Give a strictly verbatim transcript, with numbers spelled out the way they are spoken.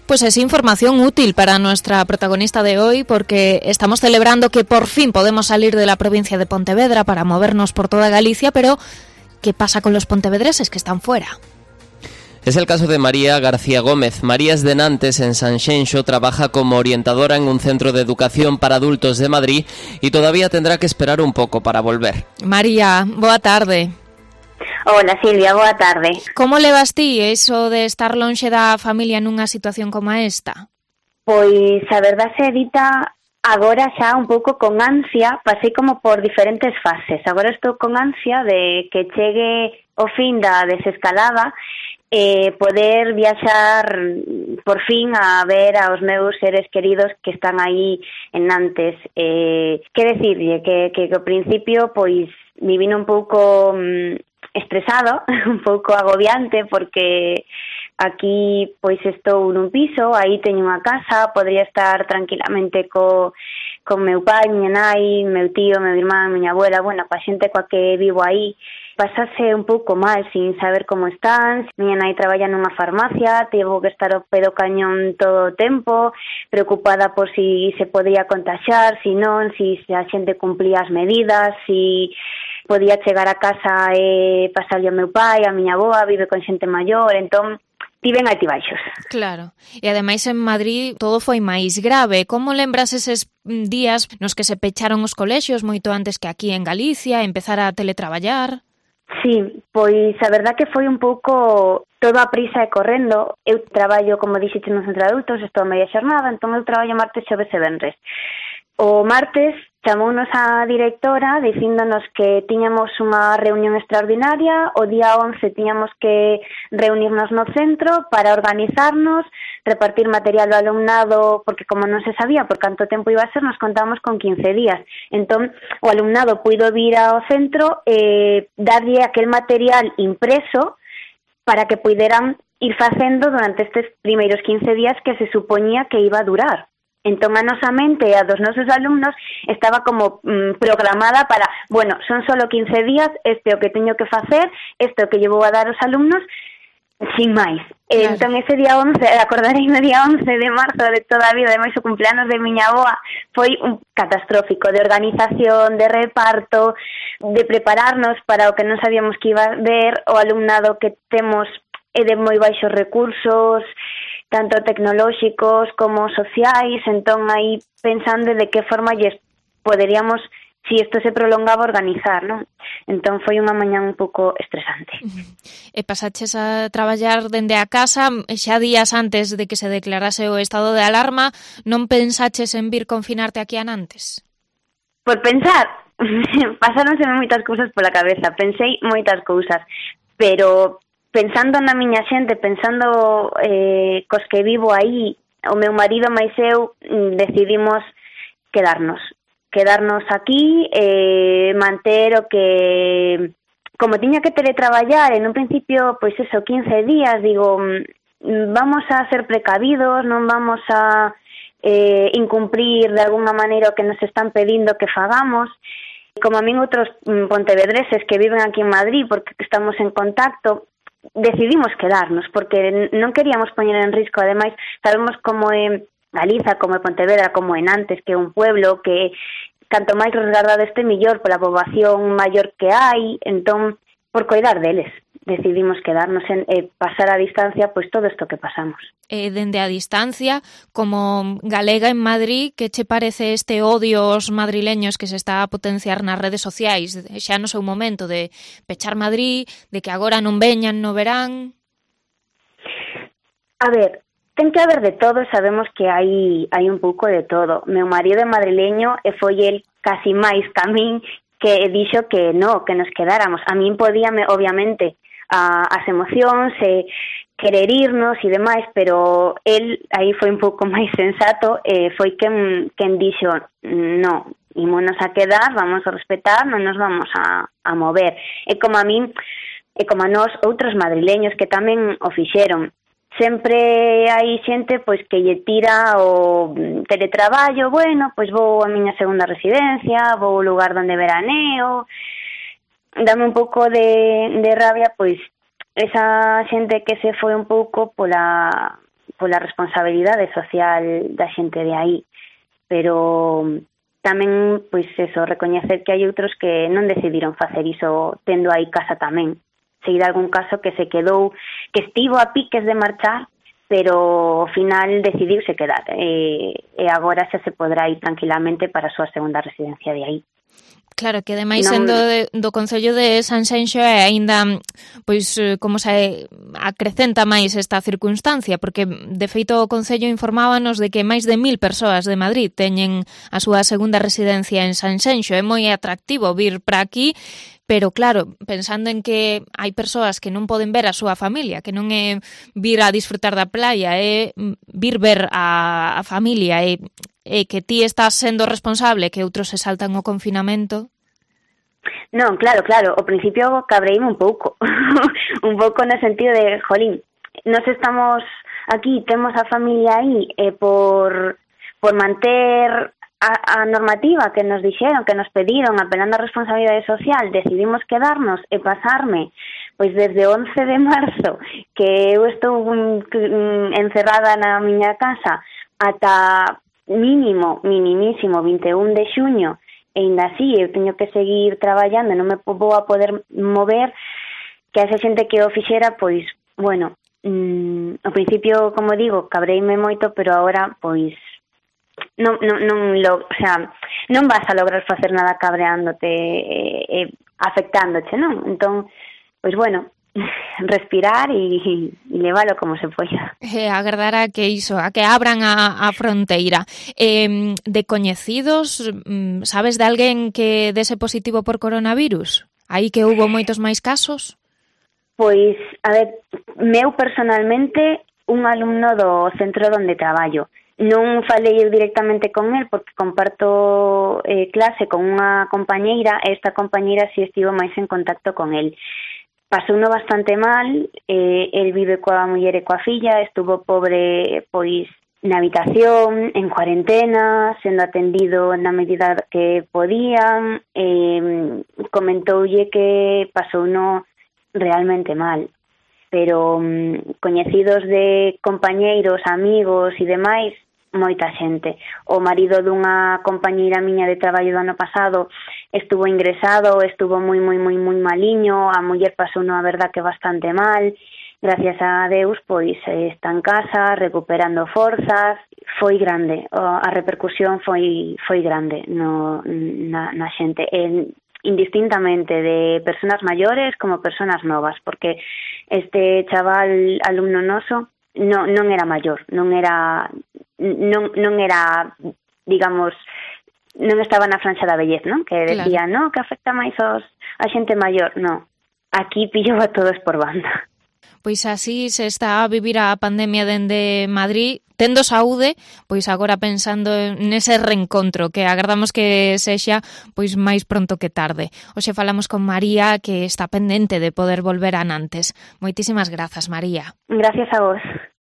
Pues es información útil para nuestra protagonista de hoy, porque estamos celebrando que por fin podemos salir de la provincia de Pontevedra para movernos por toda Galicia, pero ¿qué pasa con los pontevedreses que están fuera? Es el caso de María García Gómez. María es de Nantes, en Sanxenxo, trabaja como orientadora en un centro de educación para adultos de Madrid y todavía tendrá que esperar un poco para volver. María, boa tarde. Hola Silvia, boa tarde. Como levas ti iso de estar lonxe da familia nunha situación como esta? Pois a verdade se dita, agora xa un pouco con ansia, pasei como por diferentes fases. Agora estou con ansia de que chegue o fin da desescalada, eh, poder viaxar por fin a ver aos meus seres queridos que están aí en Nantes. Eh, que decirlle que, que ao principio pois me vino un pouco mm, estresado, un pouco agobiante, porque aquí pois estou nun piso, aí teño unha casa, podría estar tranquilamente co, con meu pai, miña nai, meu tío, meu irmán, miña abuela, bueno, coa xente coa que vivo aí. Pasase un pouco mal, sin saber como están. Miña nai traballa nunha farmacia, tivo que estar ao pé do cañón todo o tempo, preocupada por si se podía contaxiar, si non, si a xente cumplía as medidas, si podía chegar a casa e pasarlle ao meu pai, a miña avoa, vive con xente maior, entón tiven altibaixos. Claro, e ademais en Madrid todo foi máis grave. Como lembras eses días nos que se pecharon os colexios moito antes que aquí en Galicia, empezar a teletraballar? Sí, pois a verdad que foi un pouco todo a prisa e correndo. Eu traballo, como dixete, no centro de adultos, estou a media xornada, entón eu traballo martes, xoves e venres. O martes chamounos a directora dicíndonos que tiñamos unha reunión extraordinaria, o día once tiñamos que reunirnos no centro para organizarnos, repartir material do alumnado, porque como non se sabía por canto tempo iba a ser, nos contábamos con quince días. Entón, o alumnado puido vir ao centro e eh, darlle aquel material impreso para que puideran ir facendo durante estes primeiros quince días que se supoñía que iba a durar. Entón, a nosa mente e a dos nosos alumnos estaba como mm, programada para, bueno, son solo quince días, este o que teño que facer, este o que lle vou a dar aos alumnos, sin máis. Claro. Entón, ese día once, acordarei no día once de marzo de toda a vida, ademais o cumpleanos de miña avoa, foi un catastrófico de organización, de reparto, de prepararnos para o que non sabíamos que iba a ver, o alumnado que temos é de moi baixos recursos, tanto tecnolóxicos como sociais, entón aí pensando de que forma lles poderíamos, si isto se prolongaba, organizar, non? Entón foi unha mañá un pouco estresante. E pasaches a traballar dende a casa, xa días antes de que se declarase o estado de alarma, non pensaches en vir confinarte aquí a Nantes? Por pensar, pasáronse moitas cousas pola cabeza, pensei moitas cousas, pero pensando na miña xente, pensando eh, cos que vivo aí, o meu marido máis eu decidimos quedarnos. Quedarnos aquí, eh, manter o que... Como tiña que teletraballar, en un principio, pois eso, quince días, digo, vamos a ser precavidos, non vamos a eh, incumprir de alguna maneira o que nos están pedindo que fagamos. Como a min outros pontevedreses que viven aquí en Madrid, porque estamos en contacto, decidimos quedarnos, porque non queríamos poñer en risco. Ademais, sabemos como é Galiza, como é Pontevedra, como é Nantes, que é un pueblo que canto máis resguardado este mellor pola poboación maior que hai, entón, por coidar deles, decidimos quedarnos e eh, pasar a distancia pois todo isto que pasamos. E dende a distancia, como galega en Madrid, que che parece este odio aos madrileños que se está a potenciar nas redes sociais, xa no seu momento de pechar Madrid, de que agora non veñan no verán? A ver, ten que haber de todo, sabemos que hai hai un pouco de todo. Meu marido é madrileño e foi el casi máis ca min que dixo que no, que nos quedáramos. A min podíame, obviamente, a, as emocións e querer irnos e demais, pero el aí foi un pouco máis sensato e foi quen, quen dixo no, ímonos a quedar, vamos a respetar, non nos vamos a, a mover. E como a min, e como a nós outros madrileños que tamén o fixeron. Sempre hai xente pois que lle tira o teletraballo, bueno, pois vou a miña segunda residencia, vou ao lugar onde veraneo. Dame un pouco de, de rabia, pois, esa xente que se foi un pouco pola pola responsabilidade social da xente de aí, pero tamén, pois eso, recoñecer que hai outros que non decidiron facer iso tendo aí casa tamén. Seguir algún caso que se quedou, que estivo a piques de marchar, pero ao final decidiuse quedar, e, e agora xa se podrá ir tranquilamente para a súa segunda residencia de aí. Claro, que ademais non... sendo de, do Concello de Sanxenxo é aínda, pois, como se acrecenta máis esta circunstancia, porque de feito o Concello informábanos de que máis de mil persoas de Madrid teñen a súa segunda residencia en Sanxenxo. É moi atractivo vir para aquí, pero claro, pensando en que hai persoas que non poden ver a súa familia, que non é vir a disfrutar da playa, é vir ver a, a familia, e e que ti estás sendo responsable que outros se saltan o confinamento. Non, claro, claro, ao principio cabreíme un pouco, un pouco no sentido de, jolín, nos estamos aquí, temos a familia aí, e por, por manter a, a normativa que nos dixeron, que nos pediron, apelando á responsabilidade social, decidimos quedarnos e pasarme, pois desde once de marzo, que eu estou um, encerrada na miña casa, ata mínimo, minimísimo, vinte e un de xuño, e ainda así eu teño que seguir traballando, non me vou a poder mover, que a esa xente que o fixera, pois, bueno, mmm, ao principio, como digo, cabreime moito, pero agora, pois, non, non, non, lo, o sea, non vas a lograr facer nada cabreándote e, e afectándoche, non? Entón, pois, bueno, respirar e, e leválo como se poida. E agardar a que iso, a que abran a, a fronteira. Eh, de coñecidos, sabes de alguén que dese positivo por coronavirus? Aí que hubo moitos máis casos? Pois, a ver, meu personalmente, un alumno do centro onde traballo. Non falei eu directamente con el porque comparto eh, clase con unha compañeira e esta compañeira si estivo máis en contacto con el. Pasouno bastante mal, eh, el vive coa muller e coa filla, estuvo pobre, pois, na habitación, en cuarentena, sendo atendido na medida que podían, eh, comentoulle que pasouno realmente mal, pero um, coñecidos de compañeiros, amigos e demais, moita xente. O marido dunha compañeira miña de traballo do ano pasado estuvo ingresado, estuvo moi, moi, moi, moi maliño, a muller pasou a verdad que bastante mal, gracias a Deus, pois está en casa, recuperando forzas, foi grande, a repercusión foi foi grande no, na, na xente, en, indistintamente de personas maiores como personas novas, porque este chaval alumno noso non, non era maior, non era non, non era, digamos, non estaba na franxa da vellez, non? Que decía, claro, no, que afecta máis aos, a xente maior, non. Aquí pillou a todos por banda. Pois así se está a vivir a pandemia dende Madrid, tendo saúde, pois agora pensando nese reencontro que agardamos que sexa pois máis pronto que tarde. Hoxe falamos con María, que está pendente de poder volver a Nantes. Moitísimas grazas, María. Gracias a vos.